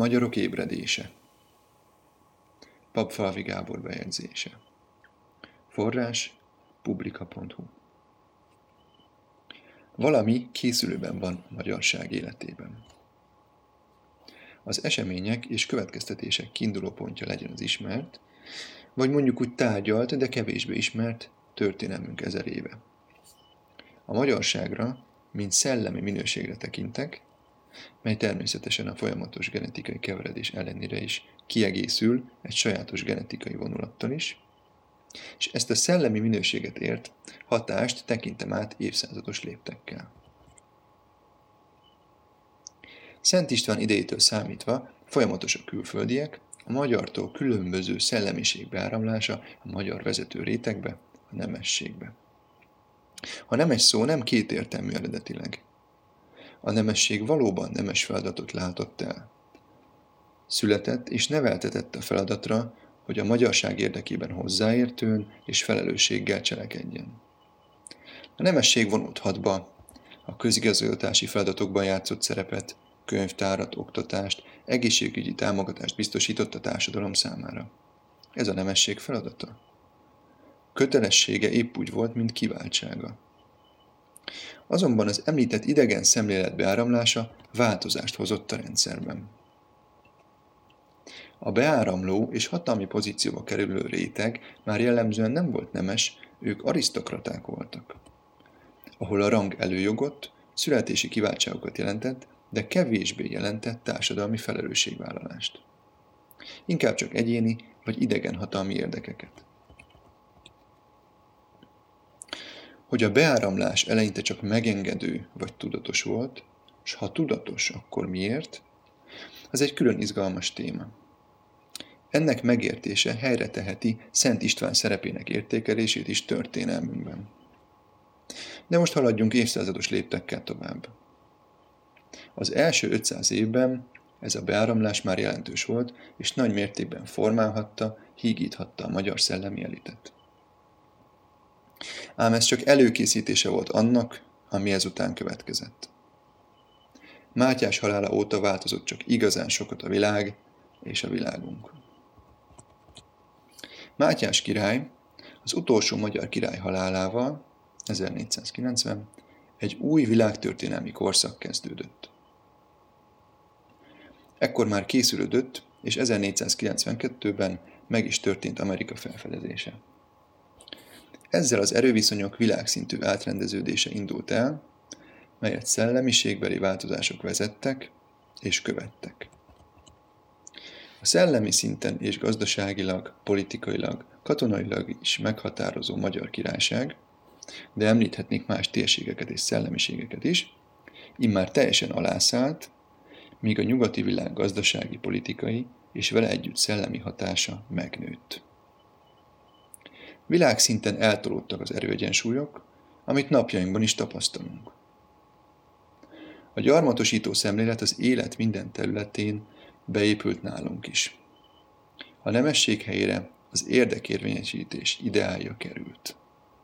Magyarok ébredése. Papfalvi Gábor bejegyzése. Forrás publika.hu. Valami készülőben van a magyarság életében. Az események és következtetések kiindulópontja legyen az ismert, vagy mondjuk úgy tárgyalt, de kevésbé ismert történelmünk 1000 éve. A magyarságra, mint szellemi minőségre tekintek, mely természetesen a folyamatos genetikai keveredés ellenére is kiegészül egy sajátos genetikai vonulattal is, és ezt a szellemi minőséget ért hatást tekintem át évszázados léptekkel. Szent István idejétől számítva folyamatos a külföldiek, a magyartól különböző szellemiség beáramlása a magyar vezető rétegbe, a nemességbe. A nemes szó nem kétértelmű eredetileg. A nemesség valóban nemes feladatot látott el. Született és neveltetett a feladatra, hogy a magyarság érdekében hozzáértően és felelősséggel cselekedjen. A nemesség vonult hadba, a közigazgatási feladatokban játszott szerepet, könyvtárat, oktatást, egészségügyi támogatást biztosított a társadalom számára. Ez a nemesség feladata. Kötelessége épp úgy volt, mint kiváltsága. Azonban az említett idegen szemlélet beáramlása változást hozott a rendszerben. A beáramló és hatalmi pozícióba kerülő réteg már jellemzően nem volt nemes, ők arisztokraták voltak. Ahol a rang előjogot, születési kiváltságokat jelentett, de kevésbé jelentett társadalmi felelősségvállalást. Inkább csak egyéni vagy idegen hatalmi érdekeket. Hogy a beáramlás eleinte csak megengedő vagy tudatos volt, s ha tudatos, akkor miért? Az egy külön izgalmas téma. Ennek megértése helyre teheti Szent István szerepének értékelését is történelmünkben. De most haladjunk évszázados léptekkel tovább. Az első 500 évben ez a beáramlás már jelentős volt, és nagy mértékben formálhatta, hígíthatta a magyar szellemi elitet. Ám ez csak előkészítése volt annak, ami ezután következett. Mátyás halála óta változott csak igazán sokat a világ és a világunk. Mátyás király az utolsó magyar király halálával, 1490, egy új világtörténelmi korszak kezdődött. Ekkor már készülődött, és 1492-ben meg is történt Amerika felfedezése. Ezzel az erőviszonyok világszintű átrendeződése indult el, melyet szellemiségbeli változások vezettek és követtek. A szellemi szinten és gazdaságilag, politikailag, katonailag is meghatározó Magyar Királyság, de említhetnék más térségeket és szellemiségeket is, immár teljesen alászállt, míg a nyugati világ gazdasági, politikai és vele együtt szellemi hatása megnőtt. Világszinten eltolódtak az erőegyensúlyok, amit napjainkban is tapasztalunk. A gyarmatosító szemlélet az élet minden területén beépült nálunk is. A nemesség helyére az érdekérvényesítés ideálja került.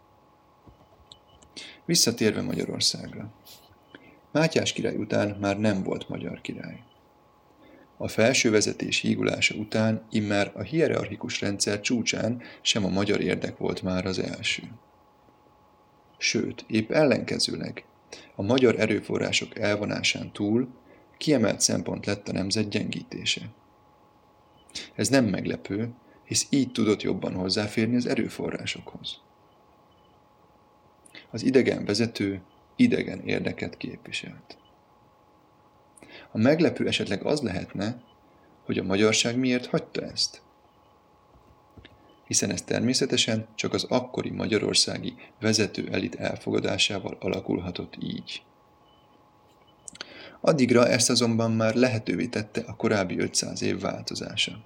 Visszatérve Magyarországra. Mátyás király után már nem volt magyar király. A felső vezetés hígulása után immár a hierarchikus rendszer csúcsán sem a magyar érdek volt már az első. Sőt, épp ellenkezőleg, a magyar erőforrások elvonásán túl kiemelt szempont lett a nemzet gyengítése. Ez nem meglepő, hisz így tudott jobban hozzáférni az erőforrásokhoz. Az idegen vezető idegen érdeket képviselt. A meglepő esetleg az lehetne, hogy a magyarság miért hagyta ezt. Hiszen ez természetesen csak az akkori magyarországi vezető elit elfogadásával alakulhatott így. Addigra ezt azonban már lehetővé tette a korábbi 500 év változása.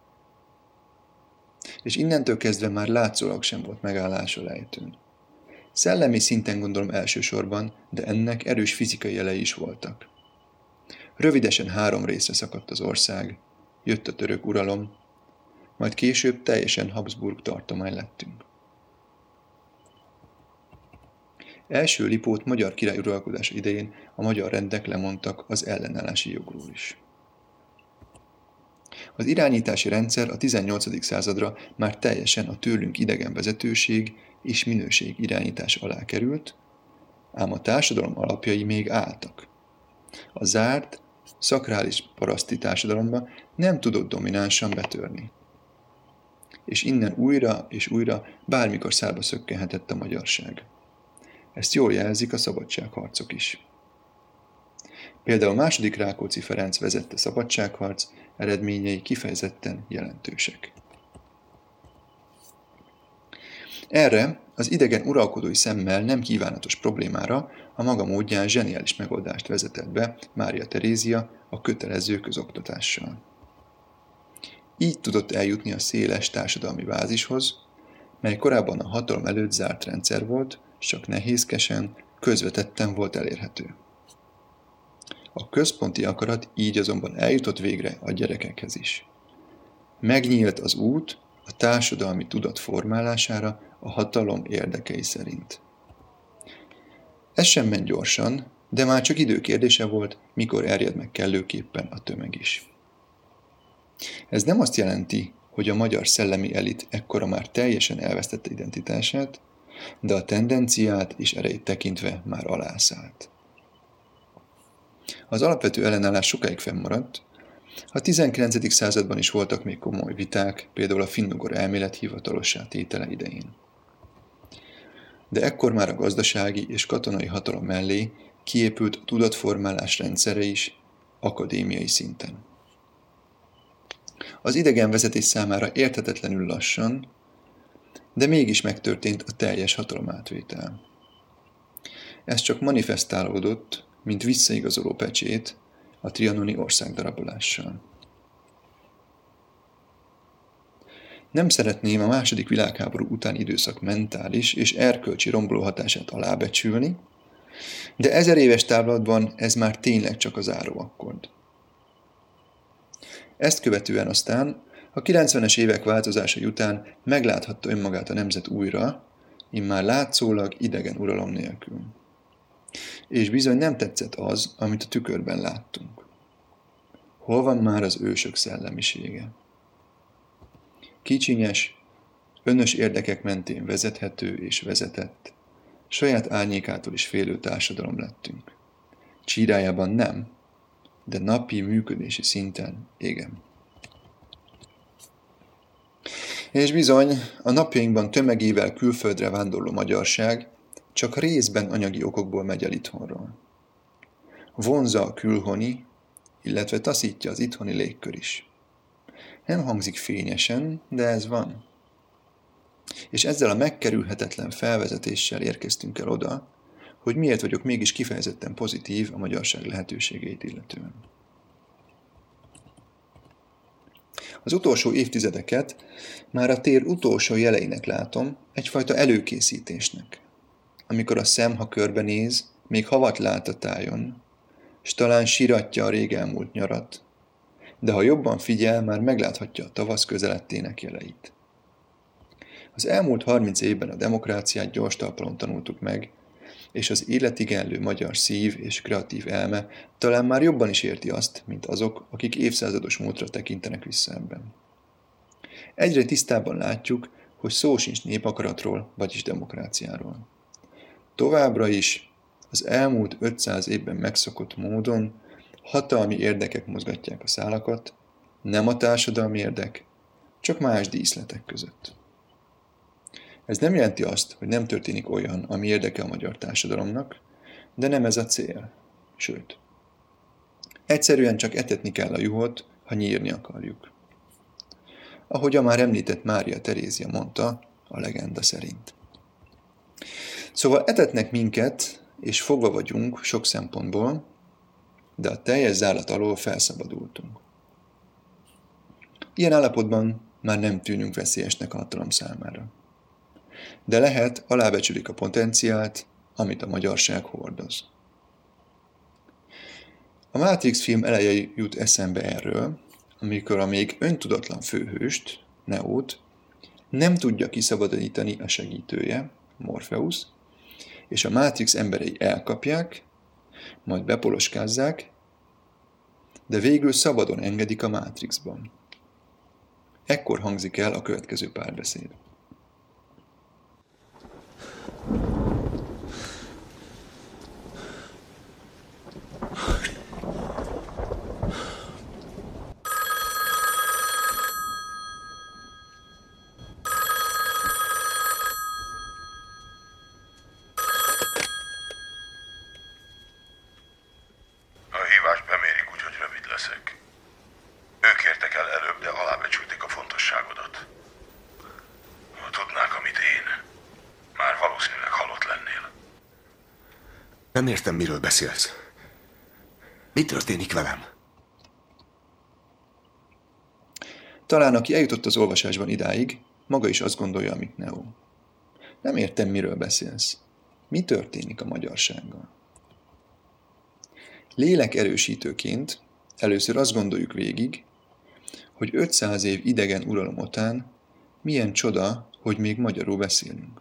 És innentől kezdve már látszólag sem volt megállás a lejtőn. Szellemi szinten gondolom elsősorban, de ennek erős fizikai jelei is voltak. Rövidesen 3 részre szakadt az ország, jött a török uralom, majd később teljesen Habsburg tartomány lettünk. Első Lipót magyar király uralkodása idején a magyar rendek lemondtak az ellenállási jogról is. Az irányítási rendszer a 18. századra már teljesen a tőlünk idegen vezetőség és minőség irányítás alá került, ám a társadalom alapjai még álltak. A zárt, szakrális paraszti társadalomba nem tudott dominánsan betörni. És innen újra és újra bármikor szárba szökkenhetett a magyarság. Ezt jól jelzik a szabadságharcok is. Például II. Rákóczi Ferenc vezette szabadságharc eredményei kifejezetten jelentősek. Erre az idegen uralkodói szemmel nem kívánatos problémára a maga módján zseniális megoldást vezetett be Mária Terézia a kötelező közoktatással. Így tudott eljutni a széles társadalmi bázishoz, mely korábban a hatalom előtt zárt rendszer volt, s csak nehézkesen, közvetetten volt elérhető. A központi akarat így azonban eljutott végre a gyerekekhez is. Megnyílt az út a társadalmi tudat formálására a hatalom érdekei szerint. Ez sem ment gyorsan, de már csak idő kérdése volt, mikor erjed meg kellőképpen a tömeg is. Ez nem azt jelenti, hogy a magyar szellemi elit ekkora már teljesen elvesztette identitását, de a tendenciát és erejét tekintve már alászállt. Az alapvető ellenállás sokáig fennmaradt, a 19. században is voltak még komoly viták, például a finnugor elmélet hivatalossá tétele idején. De ekkor már a gazdasági és katonai hatalom mellé kiépült a tudatformálás rendszere is akadémiai szinten. Az idegenvezetés számára érthetetlenül lassan, de mégis megtörtént a teljes hatalomátvétel. Ez csak manifestálódott, mint visszaigazoló pecsét a trianoni országdarabolással. Nem szeretném a II. Világháború utáni időszak mentális és erkölcsi romboló hatását alábecsülni, de 1000 éves távlatban ez már tényleg csak a záróakkord. Ezt követően aztán a 90-es évek változásai után megláthatta önmagát a nemzet újra, immár látszólag idegen uralom nélkül. És bizony nem tetszett az, amit a tükörben láttunk. Hol van már az ősök szellemisége? Kicsinyes, önös érdekek mentén vezethető és vezetett, saját árnyékától is félő társadalom lettünk. Csírájában nem, de napi működési szinten igen. És bizony, a napjainkban tömegével külföldre vándorló magyarság csak részben anyagi okokból megy el itthonról. Vonzza a külhoni, illetve taszítja az itthoni légkör is. Nem hangzik fényesen, de ez van. És ezzel a megkerülhetetlen felvezetéssel érkeztünk el oda, hogy miért vagyok mégis kifejezetten pozitív a magyarság lehetőségeit illetően. Az utolsó évtizedeket már a tér utolsó jeleinek látom, egyfajta előkészítésnek. Amikor a szem, ha körbenéz, még havat lát a tájon, s talán siratja a rég elmúlt nyarat, de ha jobban figyel, már megláthatja a tavasz közelettének jeleit. Az elmúlt 30 évben a demokráciát gyors talpalon tanultuk meg, és az életigenlő magyar szív és kreatív elme talán már jobban is érti azt, mint azok, akik évszázados múltra tekintenek vissza ebben. Egyre tisztában látjuk, hogy szó sincs népakaratról, vagyis demokráciáról. Továbbra is az elmúlt 500 évben megszokott módon hatalmi érdekek mozgatják a szálakat, nem a társadalmi érdek, csak más díszletek között. Ez nem jelenti azt, hogy nem történik olyan, ami érdeke a magyar társadalomnak, de nem ez a cél. Sőt, egyszerűen csak etetni kell a juhot, ha nyírni akarjuk. Ahogy a már említett Mária Terézia mondta, a legenda szerint. Szóval etetnek minket, és fogva vagyunk sok szempontból, de a teljes zárlat alól felszabadultunk. Ilyen állapotban már nem tűnünk veszélyesnek a hatalom számára. De lehet, alábecsülik a potenciált, amit a magyarság hordoz. A Matrix film eleje jut eszembe erről, amikor a még öntudatlan főhőst, Neót, nem tudja kiszabadítani a segítője, Morpheus, és a Matrix emberei elkapják, majd bepoloskázzák, de végül szabadon engedik a Matrixban. Ekkor hangzik el a következő párbeszéd. A hívást bemérik, úgyhogy rövid leszek. Ők értek el előbb, de alábecsülték a fontosságodat. Ha tudnák, amit én, már valószínűleg halott lennél. Nem értem, miről beszélsz. Mi történik velem? Talán aki eljutott az olvasásban idáig, maga is azt gondolja, amit Neo. Nem értem, miről beszélsz. Mi történik a magyarsággal? Lélek erősítőként először azt gondoljuk végig, hogy 500 év idegen uralom után milyen csoda, hogy még magyarul beszélünk.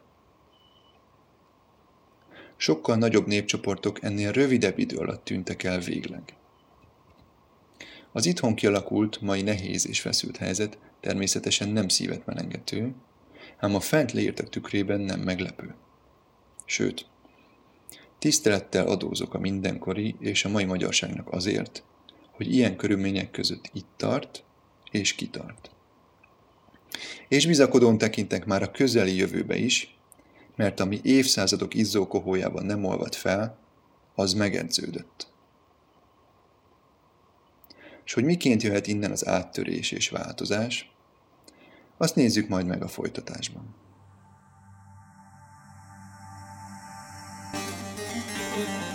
Sokkal nagyobb népcsoportok ennél rövidebb idő alatt tűntek el végleg. Az itthon kialakult, mai nehéz és feszült helyzet természetesen nem szívet melengető, ám a fent leírtak tükrében nem meglepő. Sőt, tisztelettel adózok a mindenkori és a mai magyarságnak azért, hogy ilyen körülmények között itt tart és kitart. És bizakodón tekintek már a közeli jövőbe is, mert ami évszázadok izzókohójában nem olvad fel, az megedződött. És hogy miként jöhet innen az áttörés és változás, azt nézzük majd meg a folytatásban.